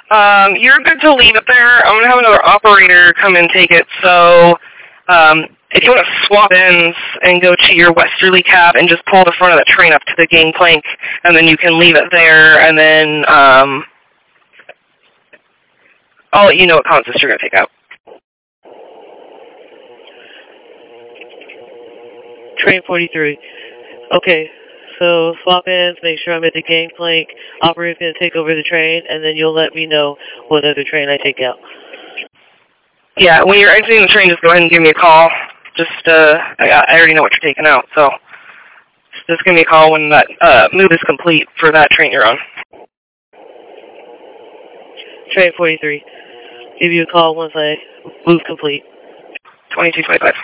You're good to leave it there. I'm going to have another operator come and take it, so if you want to swap ends and go to your westerly cab and just pull the front of the train up to the gangplank, and then you can leave it there, and then I'll let you know what consist you're going to take out. Train 43. Okay, so swap ends, make sure I'm at the gangplank. Operator's going to take over the train, and then you'll let me know what other train I take out. Yeah, when you're exiting the train, just go ahead and give me a call. Just, I already know what you're taking out, so just give me a call when that move is complete for that train you're on. Train 43. Give you a call once I move complete. 2225.